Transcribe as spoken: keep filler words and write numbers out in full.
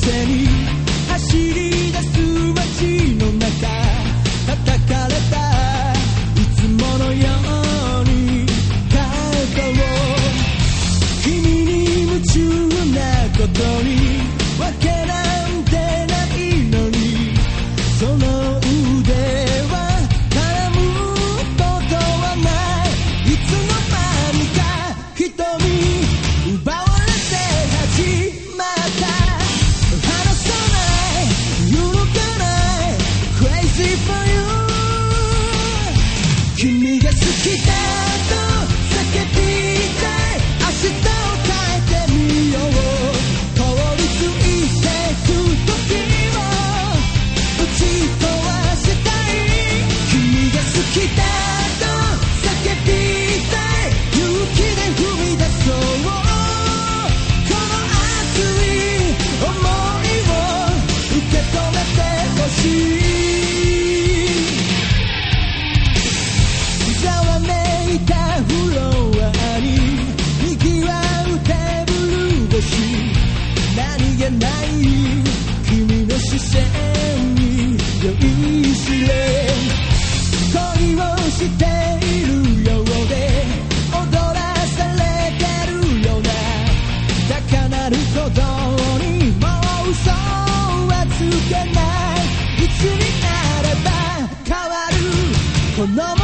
せに走り出す街の中叩かれたいつものようにカードを君に夢中なことにわけなんてないのにその腕は絡むことはないいつの間にか瞳奪われて始まった離さない揺るがない Crazy for you 君が好きだと叫びたい明日を変えてみよう通り過ぎてく時を打ち壊したい君が好きだと叫びたい勇気で踏み出そうこの熱い想いを受け止めてほしいざわめいたフロアに賑わうテーブル越し何気ない君の視線に酔いしれ恋をしているようで踊らされてるような高鳴る鼓動にもう嘘はつけないいつになれば変わるこの